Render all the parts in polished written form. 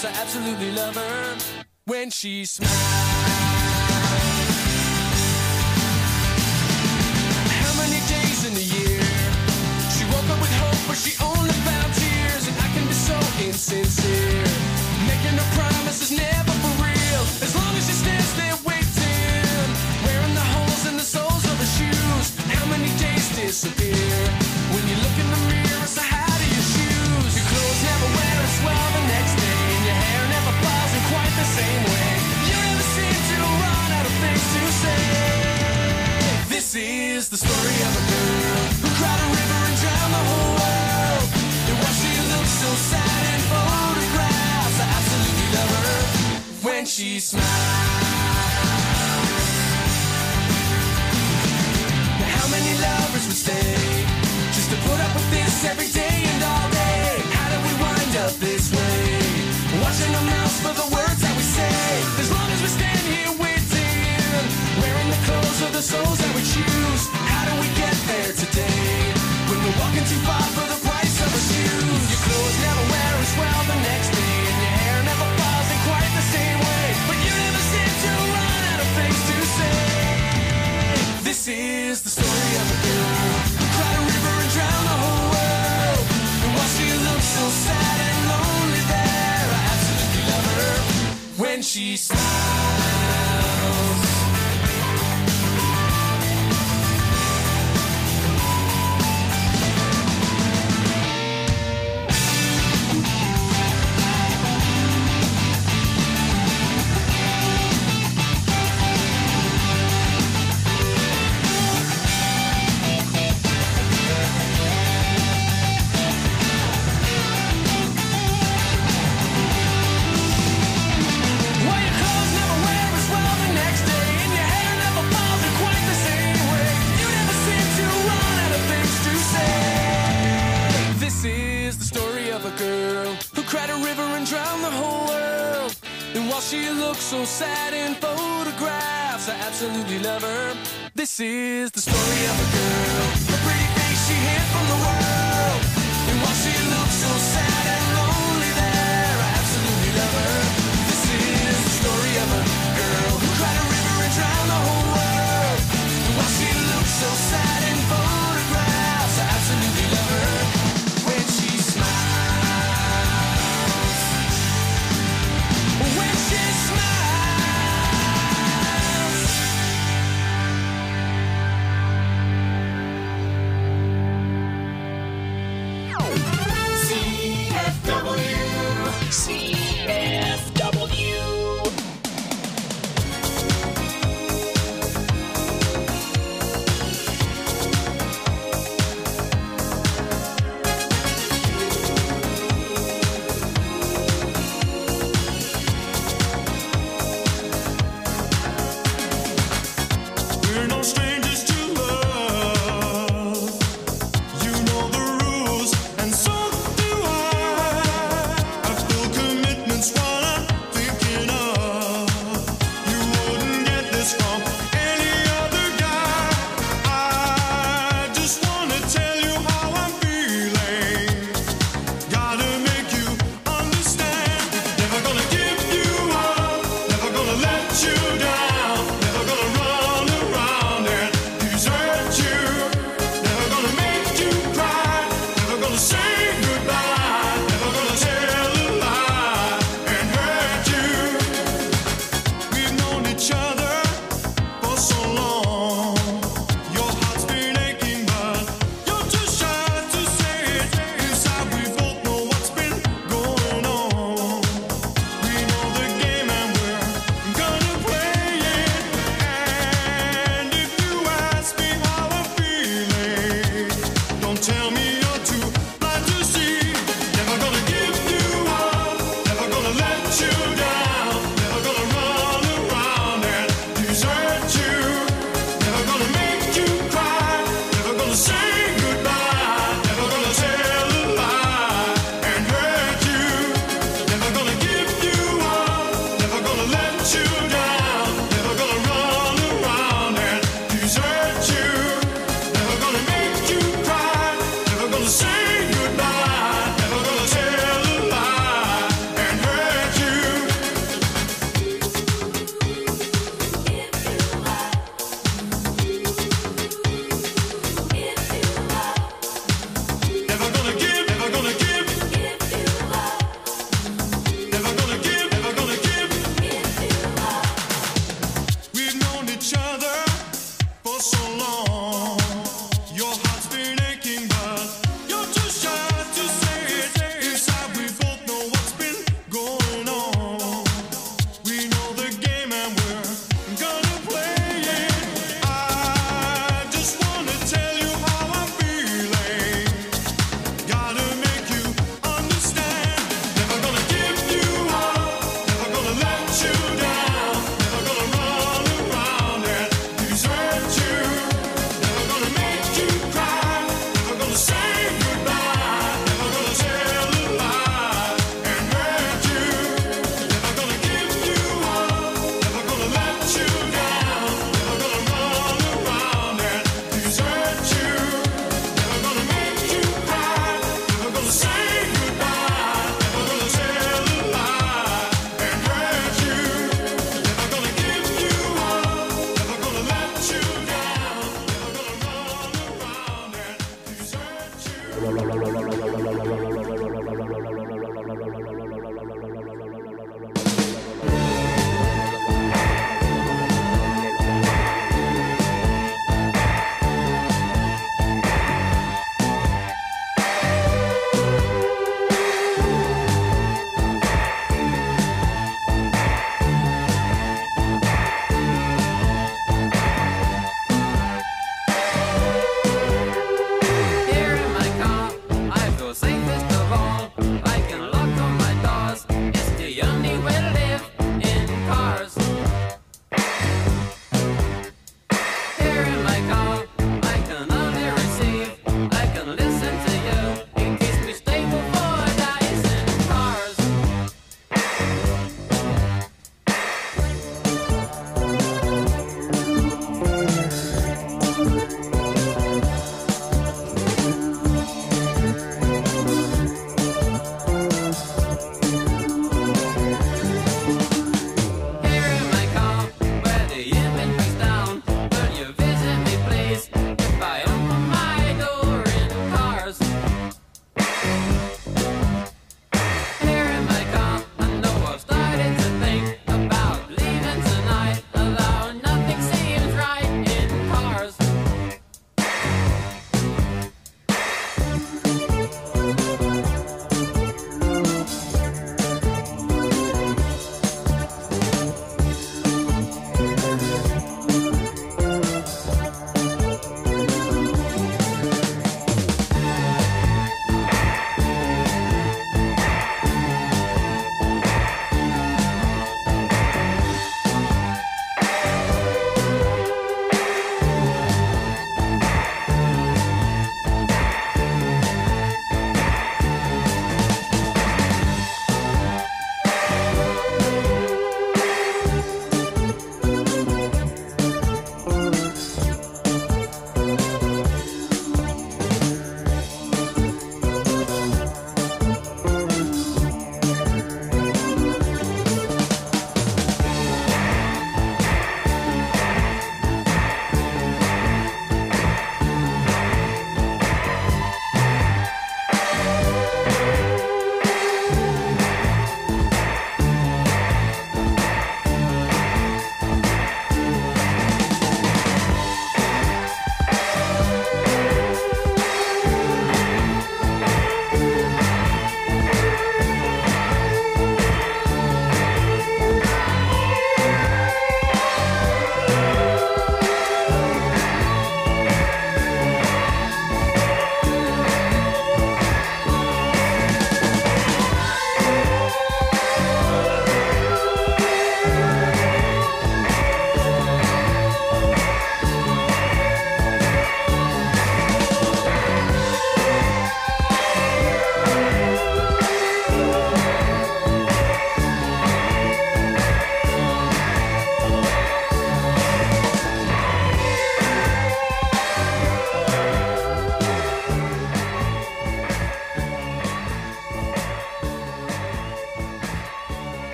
photographs. I absolutely love her when she smiles. How many days in a year she woke up with hope, but she only found tears? And I can be so insincere, making her promises never for real. As long as she stands there waiting, wearing the holes in the soles of her shoes. How many days disappear when you look in the mirror? So how do your shoes? Your clothes never wear as well the next day, and your hair never falls in quite the same way. You never seem to run out of things to say. This is the story of a girl who cried a river and drowned the whole world. And why she looks so sad in photographs. I absolutely love her when she smiles. How many lovers would stay just to put up with this every day and all day? How did we wind up this way? Watching our mouths for the words that we say. As long as we stand here waiting, wearing the clothes of the souls that we choose. How do we get there today when we're walking too far for the price of our shoes? Your clothes never wear as well the next day, and your hair never falls in quite the same way. But you never seem to run out of things to say. This is the story of a girl who cried a river and drowned the whole world. And while she looks so sad and lonely there, I absolutely love her when she smiles. She looks so sad in photographs. I absolutely love her. This is the story of a girl, a pretty face she hid from the world. And while she looks so sad and lonely there, I absolutely love her. This is the story of a girl who cried a river and drowned the whole world. And while she looks so sad in photographs, I absolutely love her when she smiles. When she smiles. CFM.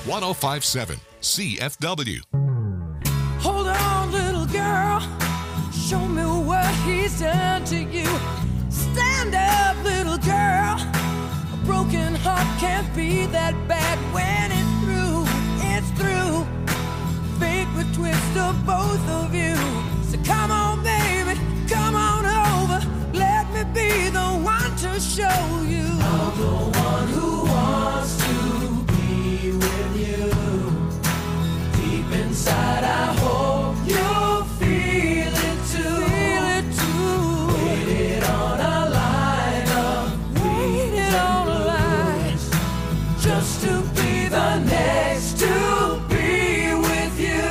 1057 CFW. Hold on, little girl. Show me what he's done to you. Stand up, little girl. A broken heart can't be that bad when it's through. It's through. Fate would twist of both of you. So come on, baby, come on over. Let me be the one to show you. I'm the one who wants to be with you. Deep inside, I hope you'll feel it too. Feel it too. Waited on a line of waited on a line just to be the next to be with you.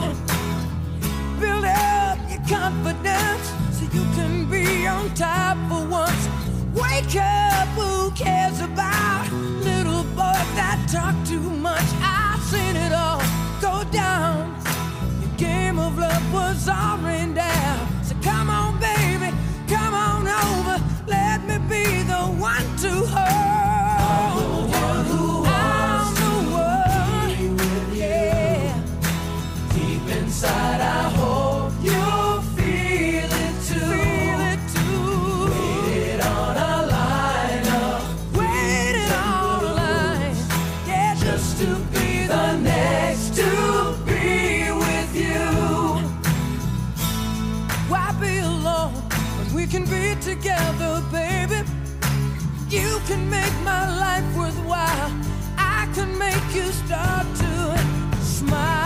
Build up your confidence so you can be on top for once. Wake up, who cares about little boys that talk too much? I've seen it all go down. Your game of love was all rained down. So come on, baby, come on over. Let me be the one to hold. I'm the one who wants to be with you. Yeah. Deep inside, I hope you'll feel it too. Feel it too. Waited on a line up. Waited on a line. Yeah, just to be the next to be with you. Why be alone when we can be together, baby? You can make my life worthwhile. I can make you start to smile.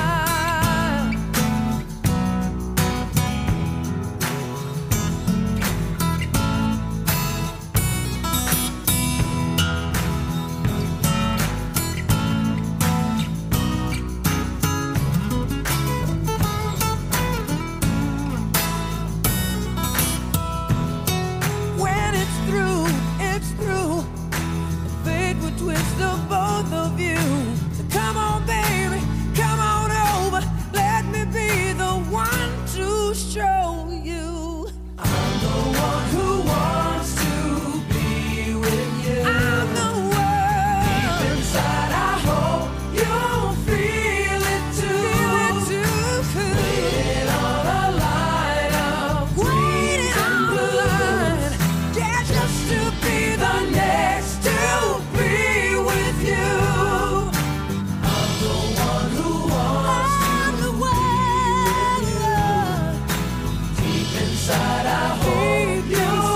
When it's through, it's through. The fate would twist of both of you. So come on, baby, come on over. Let me be the one to show you. I'm the one who wants to be with you. I'm the one. Deep inside, I hope you'll feel it too. Feel it too. Waiting on a line of waiting on a line. Yeah, just to be the next to be with you. I'm the one who wants to be with you. Deep inside, I hope you'll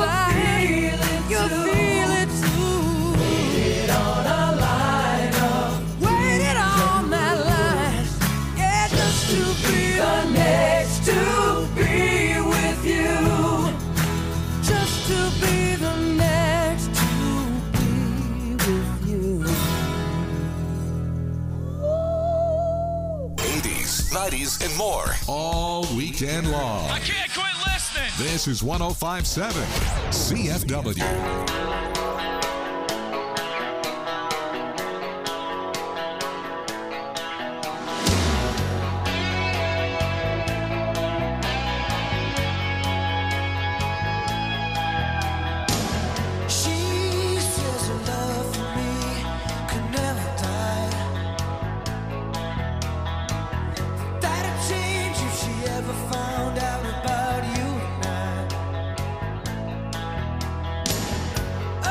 feel it too. Waited on a line of waited on that line. Yeah, just to be the next to be with you. Just to be the next to be with you. 80s, 90s, and more. All weekend long. I can't quit listening. This is 1057 CFW. She says her love for me could never die. That'd change if she ever found out about you and I.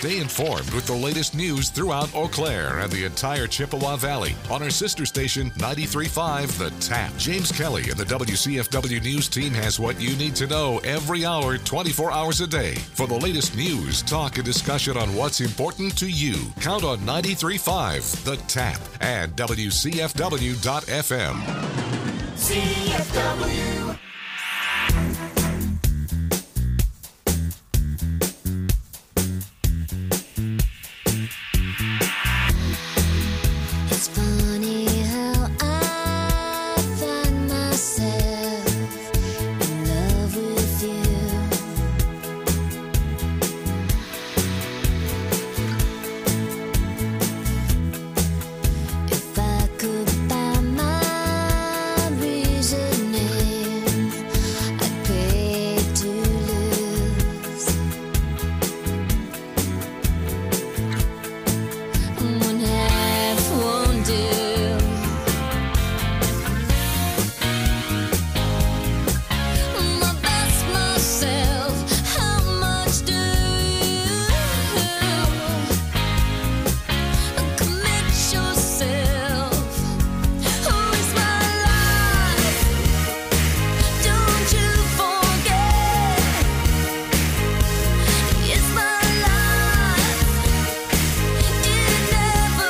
Stay informed with the latest news throughout Eau Claire and the entire Chippewa Valley on our sister station, 93.5 The Tap. James Kelly and the WCFW News team has what you need to know every hour, 24 hours a day. For the latest news, talk, and discussion on what's important to you, count on 93.5 The Tap and WCFW.FM. CFW. It's funny how I find myself in love with you. If I could buy my reasoning, I'd pay to lose. One half won't do. My best myself, how much do you commit yourself? Who is my life? Don't you forget, it's my life. It never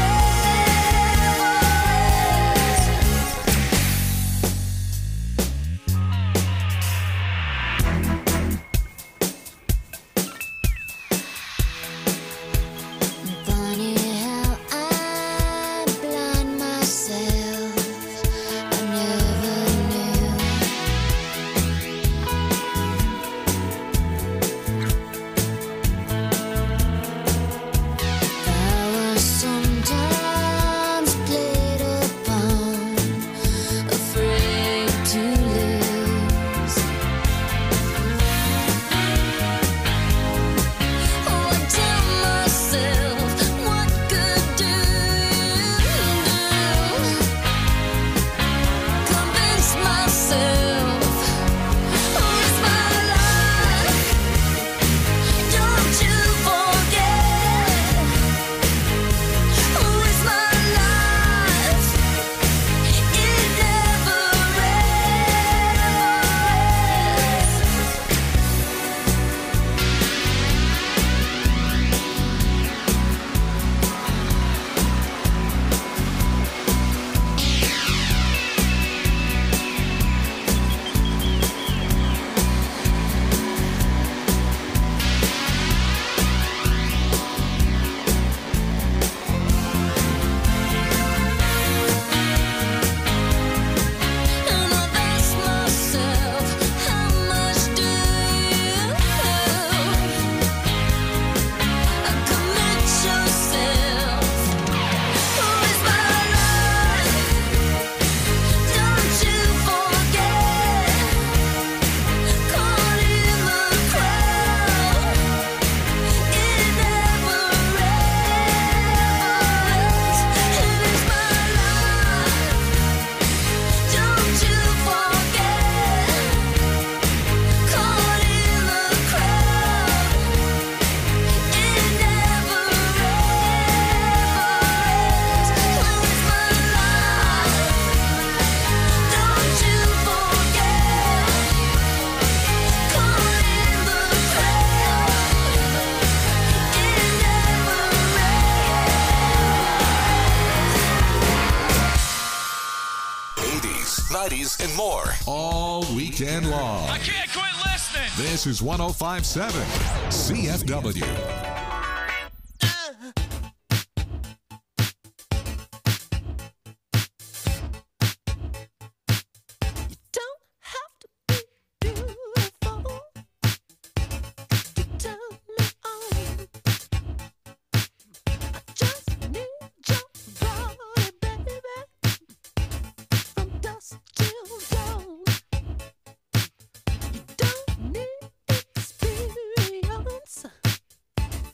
Funny how I blind myself. I never knew. I was sometimes played upon, afraid to lose. Oh, I tell myself, what good do you do? Convince myself, who is my life? Don't you forget, who is my life? It never And I ask myself, how much do you commit yourself? Who is my life? Don't you forget, caught in the crowd. It never ends. It is my life. Don't you forget, caught in the crowd. It never ends. Who is my life? Don't you forget, caught in the crowd. It never ends. 80s, 90s, and more. All weekend long. I can't quit listening. This is 105.7 CFW. Don't have to be beautiful to turn me on. I just need your body, baby, from dusk till dawn. You don't need experience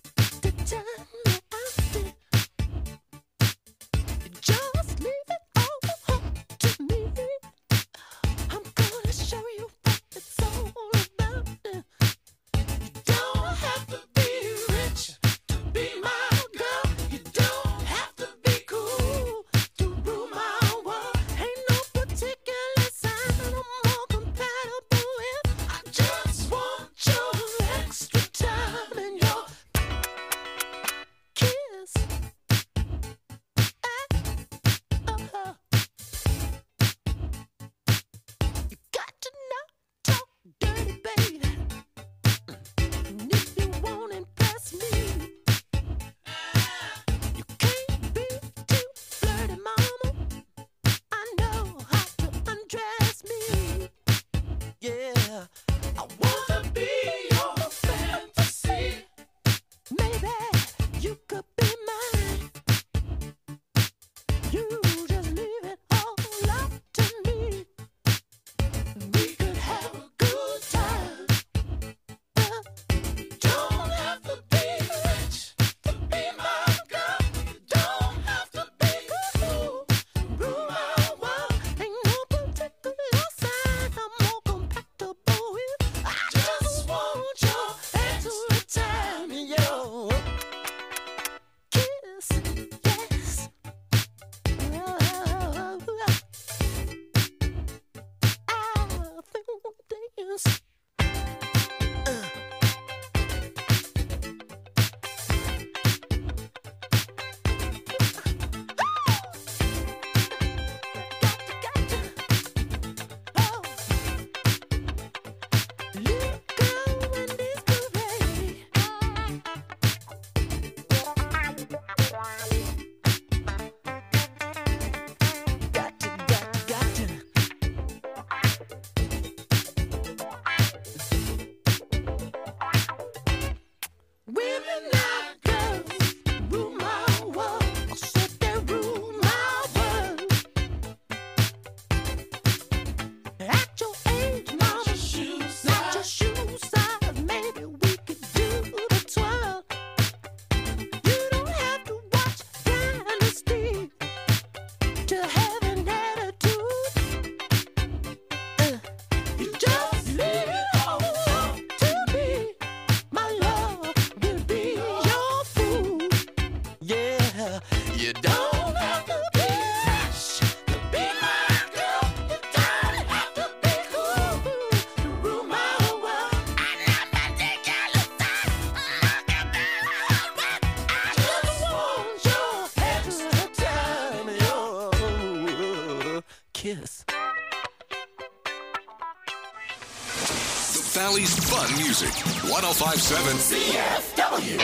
Valley's fun music. 105.7 CFW.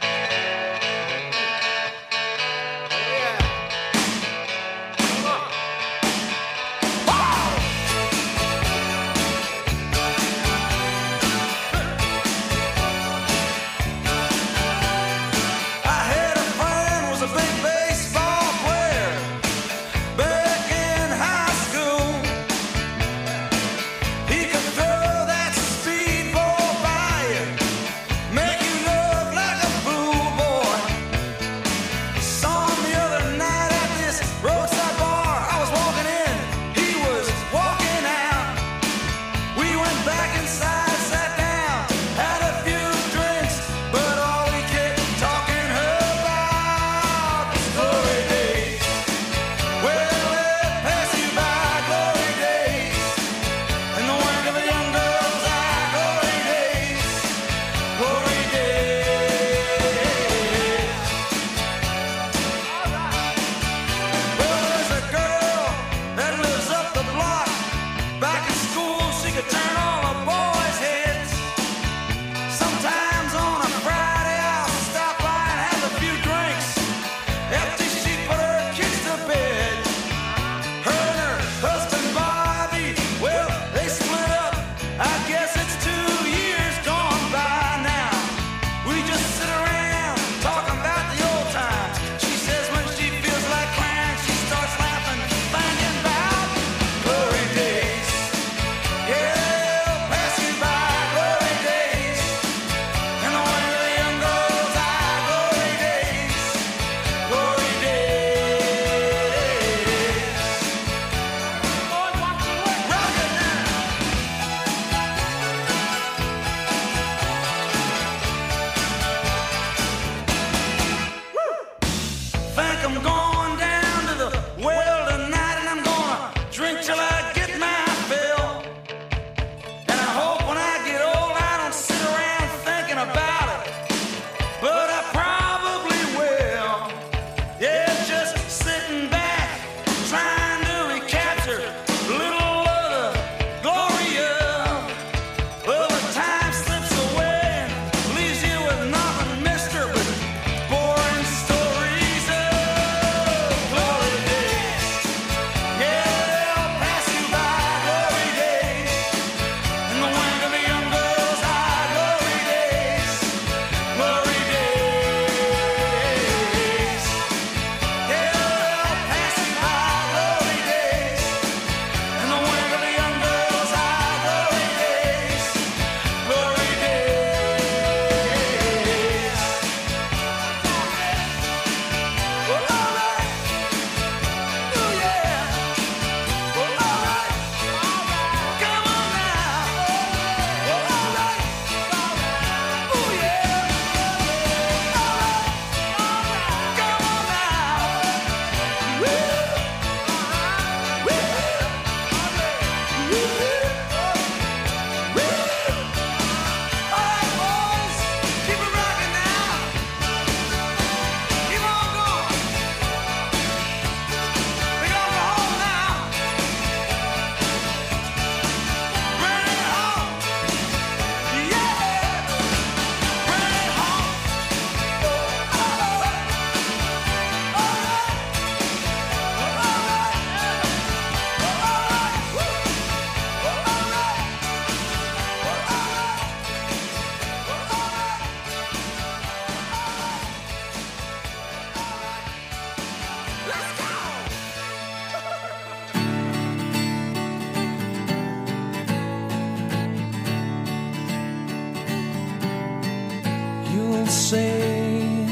say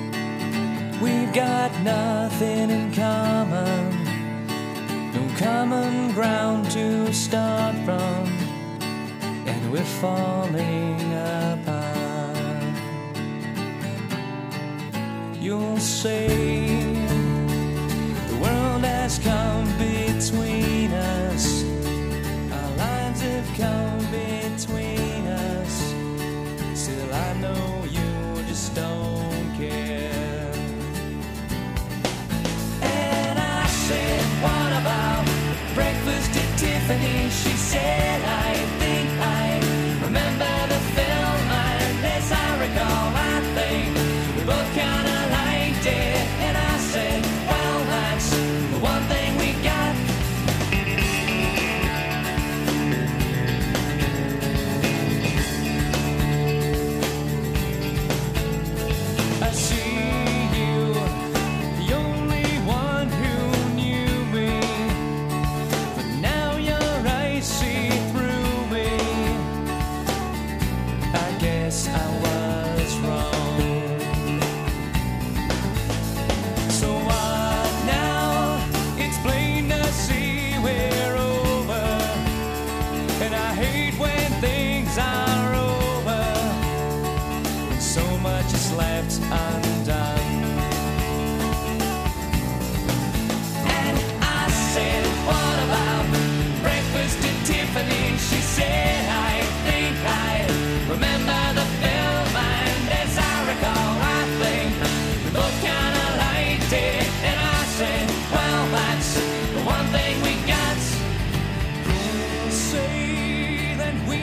we've got nothing in common, no common ground to start from, and we're falling apart. You'll say the world has come between us, our lines have come between us. Still I know you just don't care. And I said, what about breakfast at Tiffany? She said, I think I remember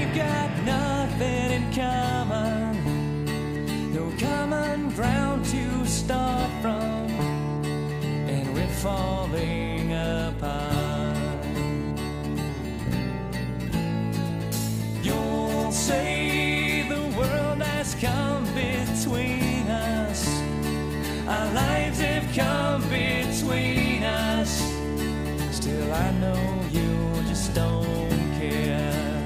we've got nothing in common, no common ground to start from, and we're falling apart. You'll say the world has come between us, our lives have come between us. Still I know you just don't care.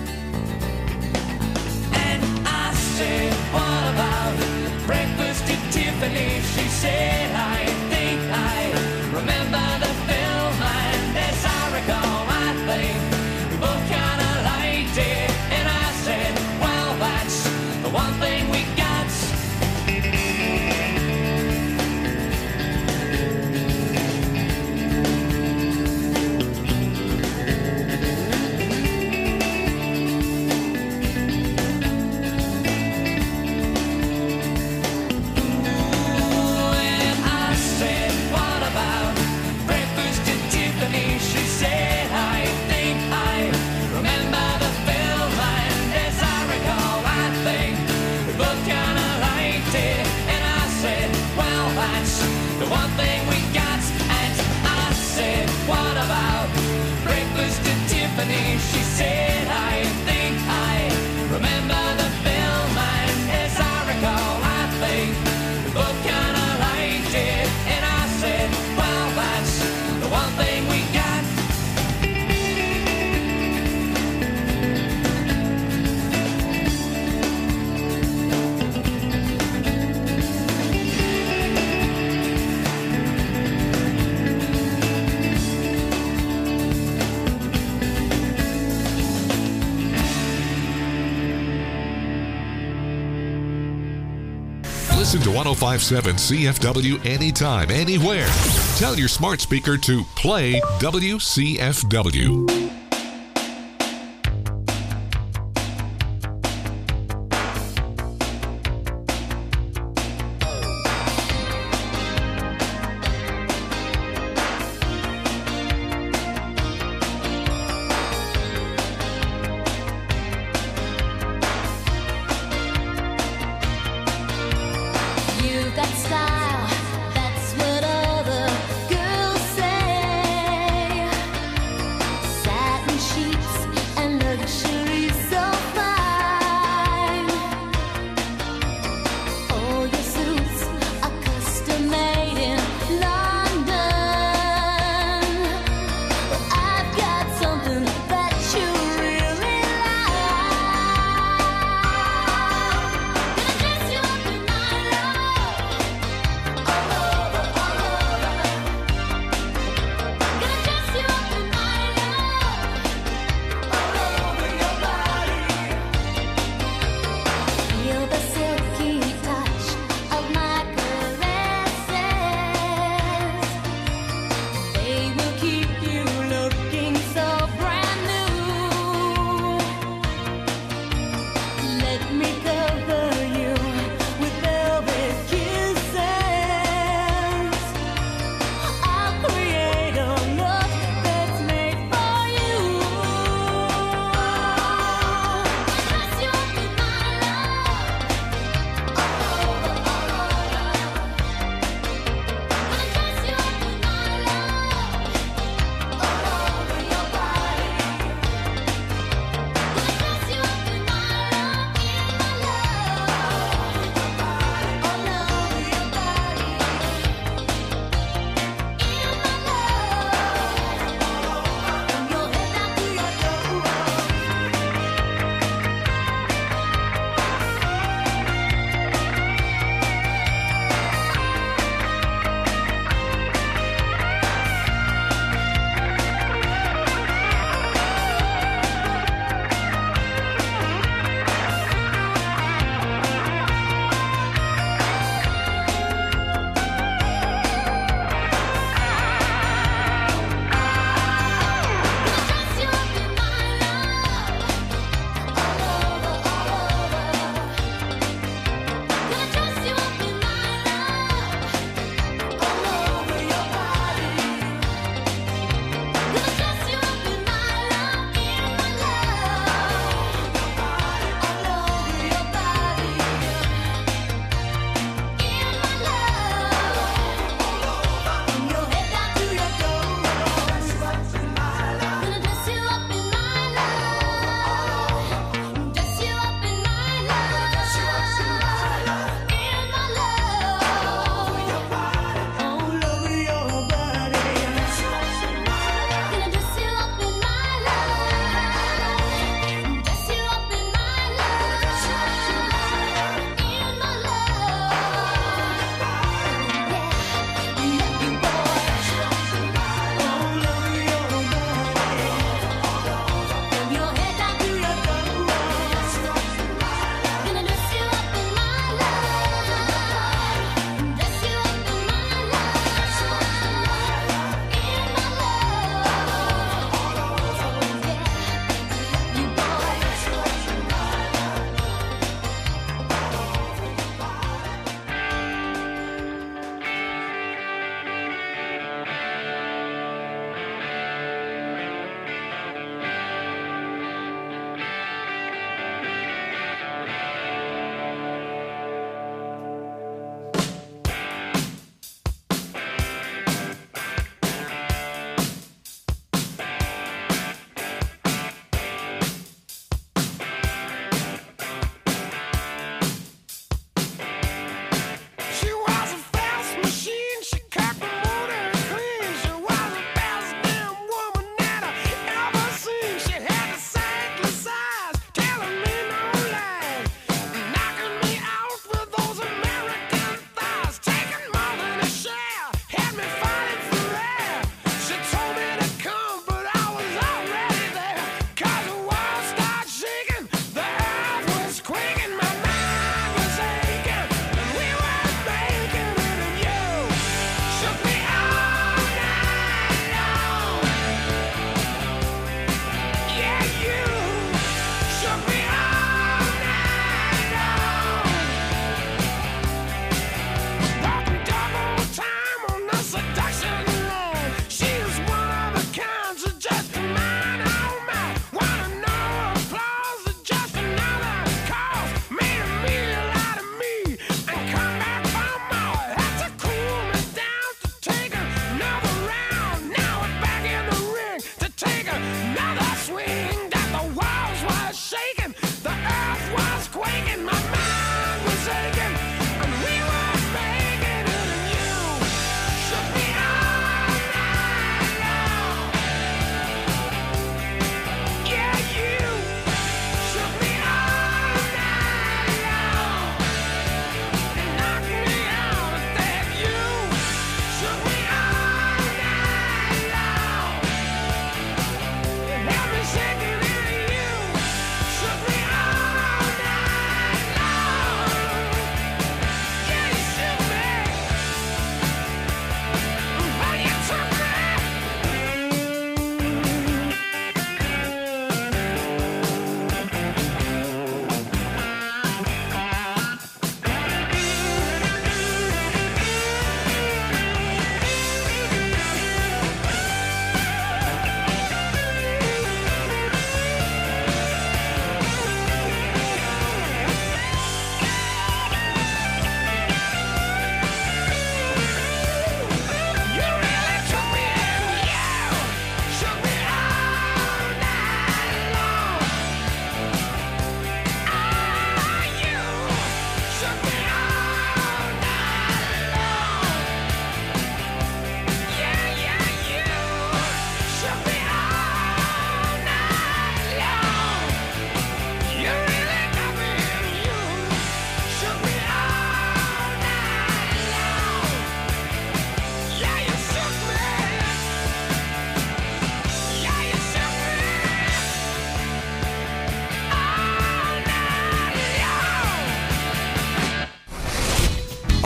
And I said, what about breakfast at Tiffany? She said, I think I remember the film, and as I recall, I think we both kinda liked it. And I said, well, that's the one thing we got. She said, I think I remember the film, and as I recall, I think we both kinda liked it. And I said, well, that's the one thing we got. And I said, what about breakfast at Tiffany? She said, I think I remember the film, and as I recall, I think we both kinda liked it. And I said, well, that's the one thing we got. Listen to 105.7 CFW anytime, anywhere. Tell your smart speaker to play WCFW. You got style, that's what all the girls say.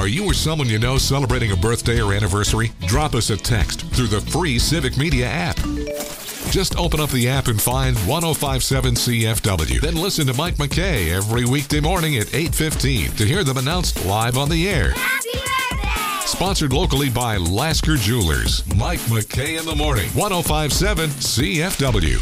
Are you or someone you know celebrating a birthday or anniversary? Drop us a text through the free Civic Media app. Just open up the app and find 1057 CFW. Then listen to Mike McKay every weekday morning at 8:15 to hear them announced live on the air. Happy birthday! Sponsored locally by Lasker Jewelers. Mike McKay in the morning. 1057 CFW.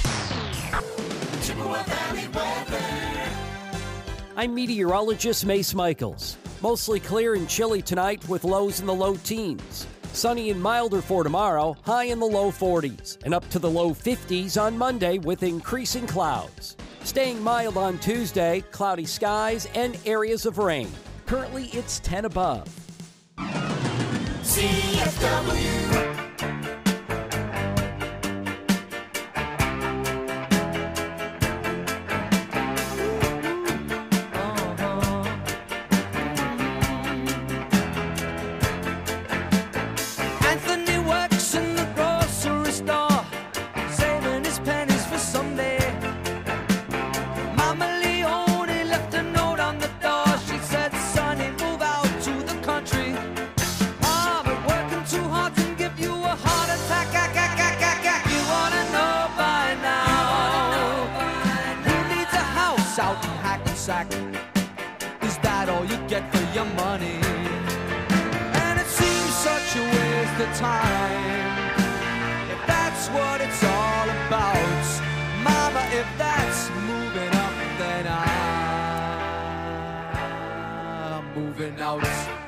I'm meteorologist Mace Michaels. Mostly clear and chilly tonight with lows in the low teens. Sunny and milder for tomorrow, high in the low 40s, and up to the low 50s on Monday with increasing clouds. Staying mild on Tuesday, cloudy skies and areas of rain. Currently, it's 10 above. CFW. Anthony works in the grocery store, saving his pennies for someday. Mama Leone left a note on the door. She said, "Sonny, move out to the country. Oh, but working too hard can give you a heart attack. You wanna know by now? Who needs a house out in Hackensack? Is that all you get for your money? And it seems such a waste of time. If that's what it's all about, Mama, if that's moving up, then I'm moving out.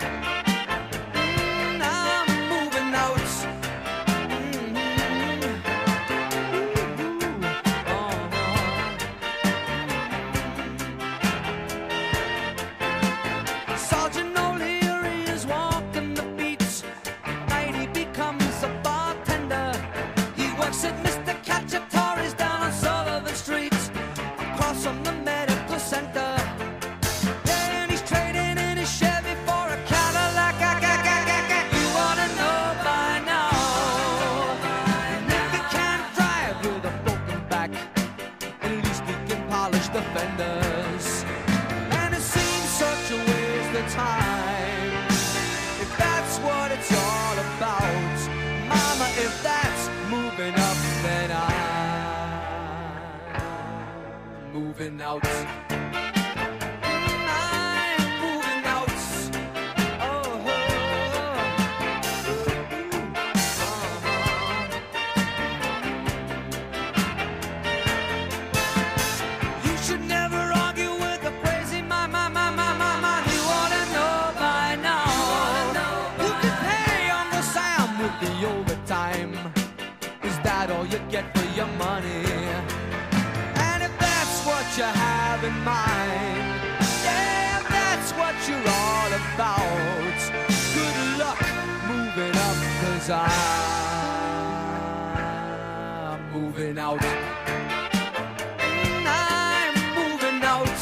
I'm moving out. Sergeant O'Leary is walking the beats. Night he becomes a bartender. He works at Mr. Cacciatore's down on Sullivan Street, across from the medical center. And he's trading in his Chevy for a Cadillac. You wanna know by now? If he can't drive with a broken back, at least he can polish the fenders. And it seems such a waste of time. If that's what it's all about, Mama, if that's moving up, then I'm moving out. I'm moving out. Oh, you should never argue with a crazy man. You wanna know by now? You can pay Uncle Sam with the overtime. Is that all you get for your money? And if that's what you have in mind, yeah, if that's what you're all about, good luck moving up, 'cause I'm moving out. I'm moving out.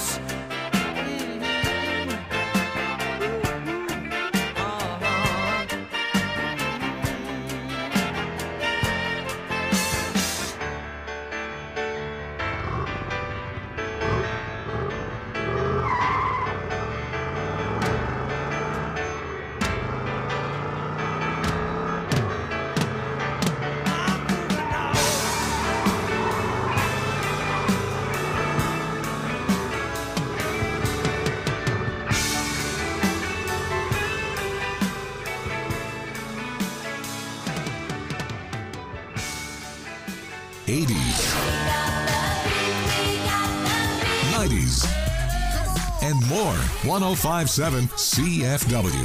'80s, '90s, and more. 1057 CFW.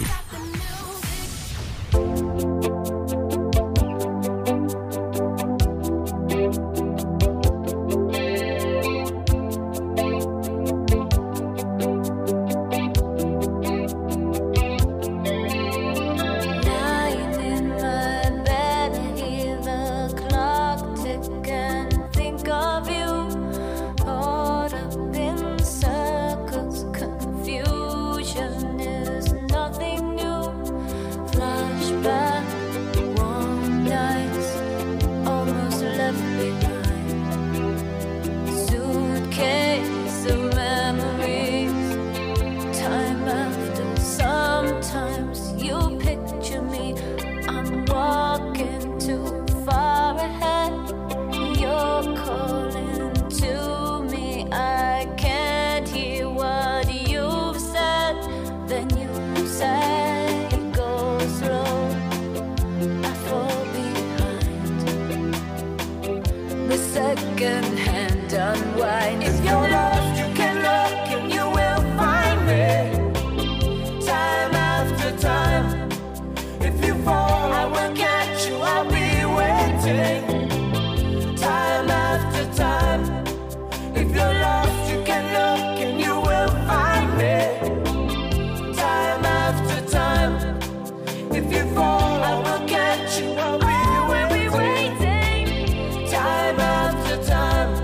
Lying in my bed, hear the clock tick and think of you. Caught up in circles, confusion is nothing new. unwind. If you're lost, you can look and you will find me. Time after time. If you fall, I will catch you, I'll be waiting. Time after time. If you're lost, you can look and you will find me. Time after time. If you fall, I will catch you, I'll be waiting. Time after time.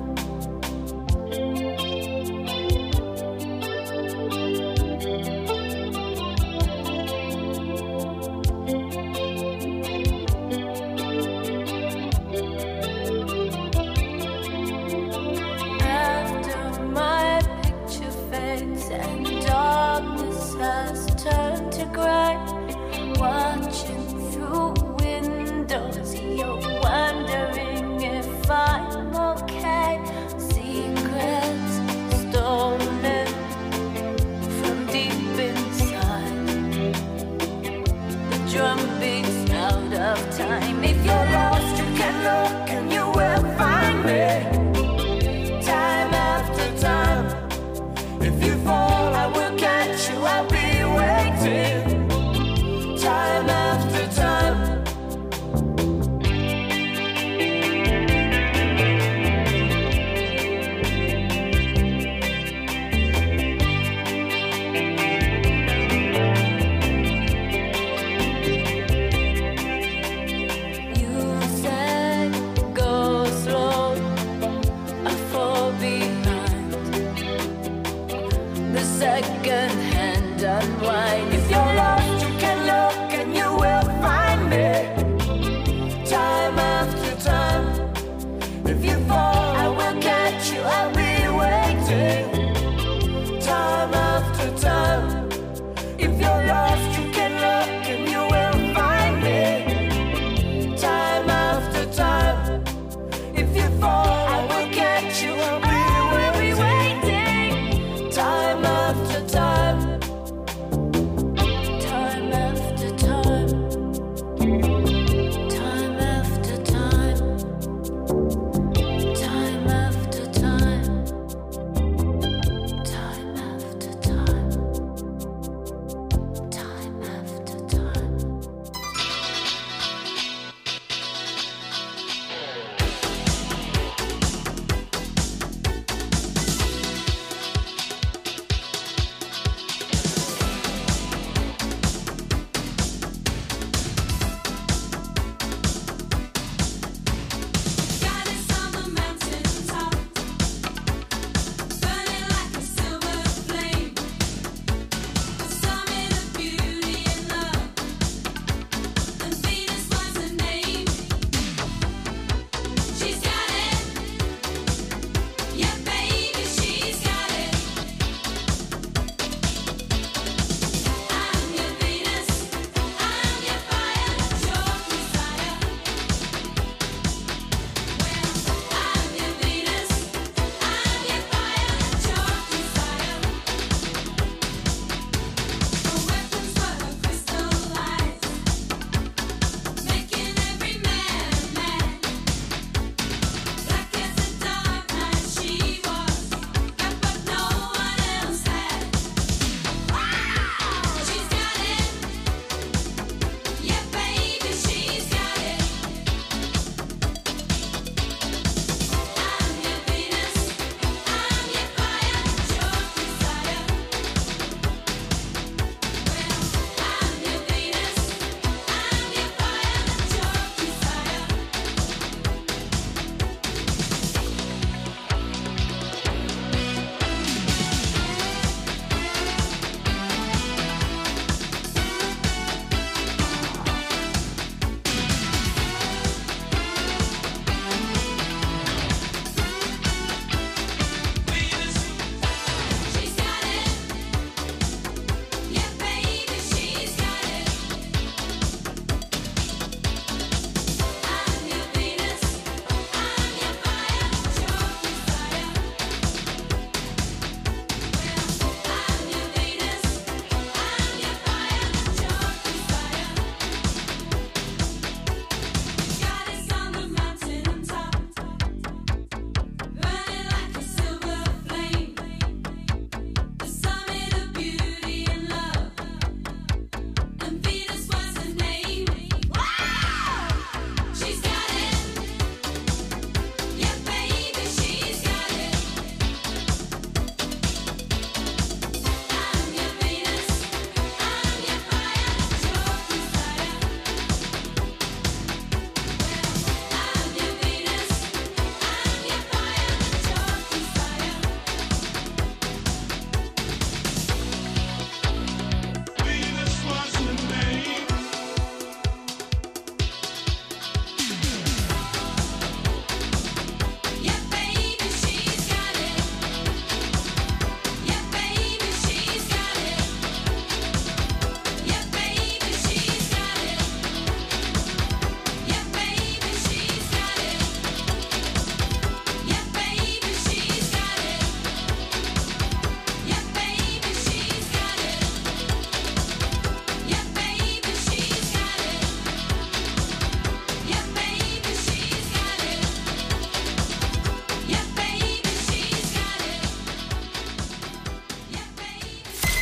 After my picture fades and darkness has turned to gray, watching through windows, you're wondering if I'm okay. Secrets stolen from deep inside. The drum beats out of time. If you're lost, you can look and you will find me. Time after time. If you fall, I will catch you, I'll be waiting. Time after time. You said go slow, I fall behind. The second hand unwind. If you're lost, you can look and you will find me. Time after time. If you fall, I will catch you, I'll be waiting. Time after time. If you're lost, you can look and you will find me. Time after time. If you fall, I will catch you, I'll be waiting. Time after time.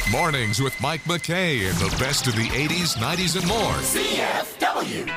Mornings with Mike McKay and the best of the 80s, 90s, and more. CFW.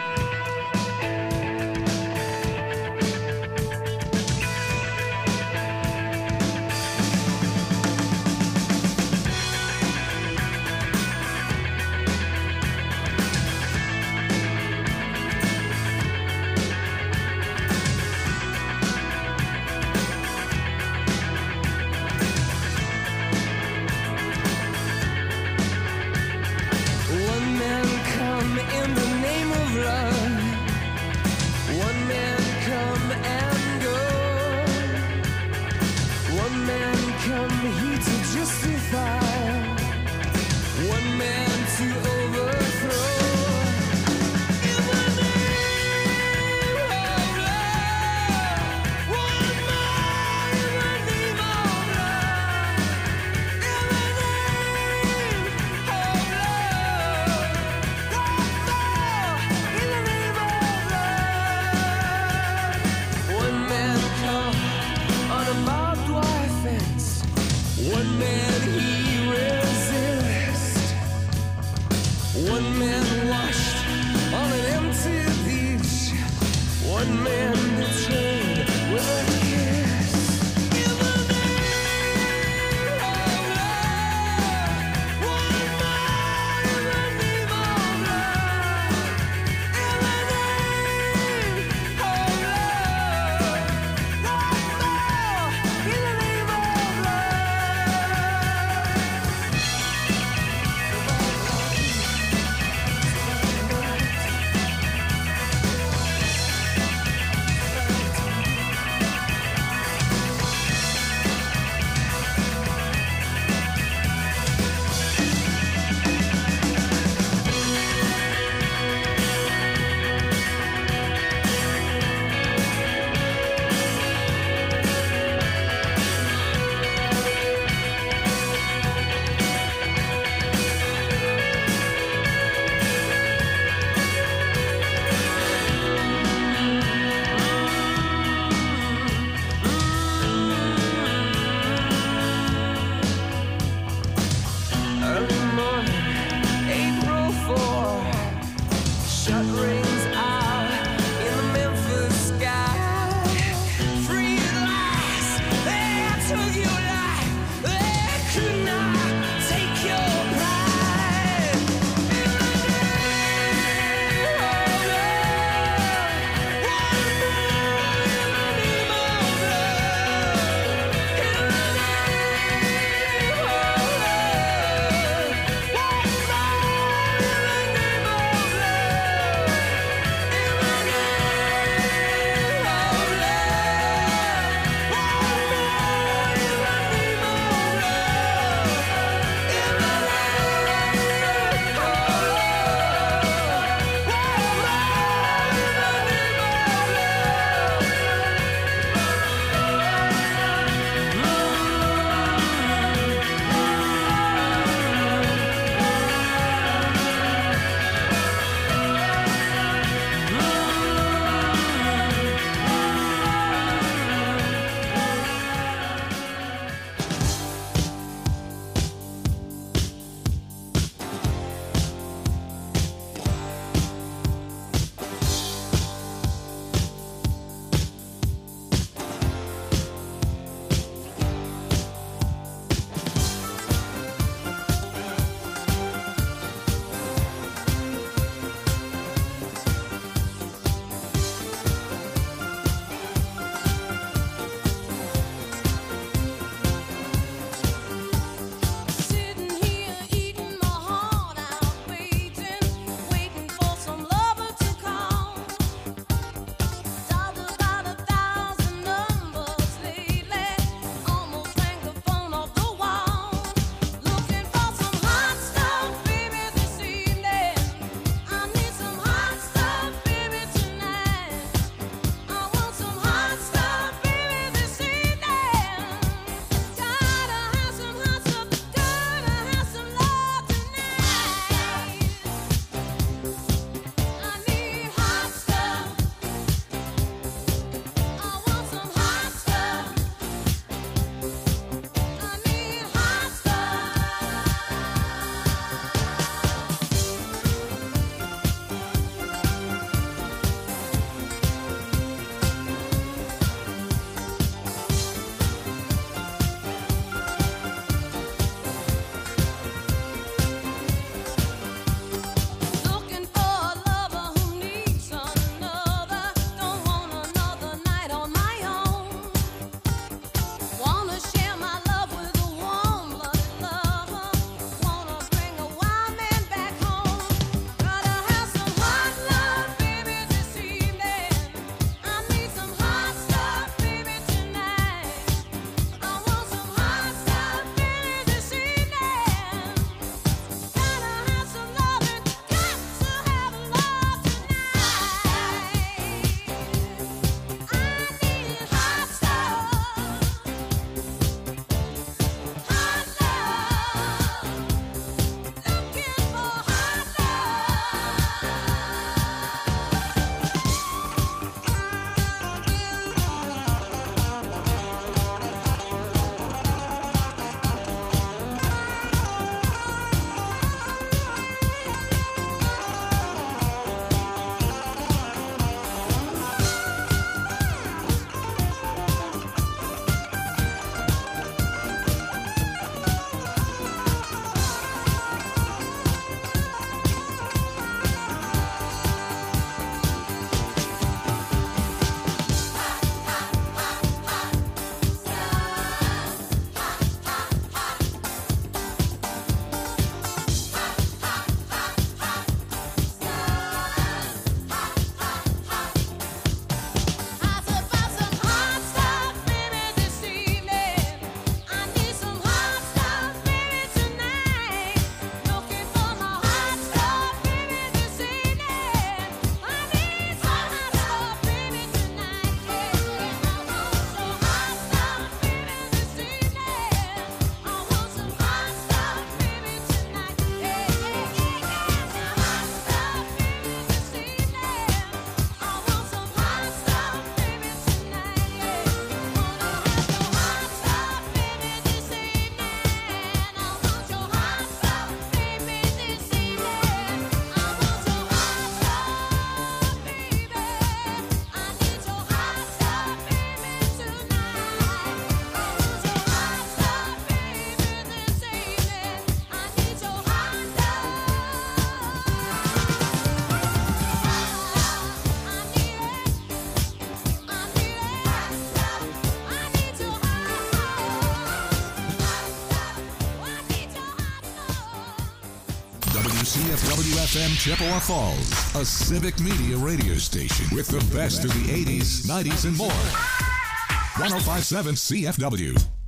WCFW-FM Chippewa Falls, a civic media radio station with the best of the 80s, 90s, and more. 105.7 CFW.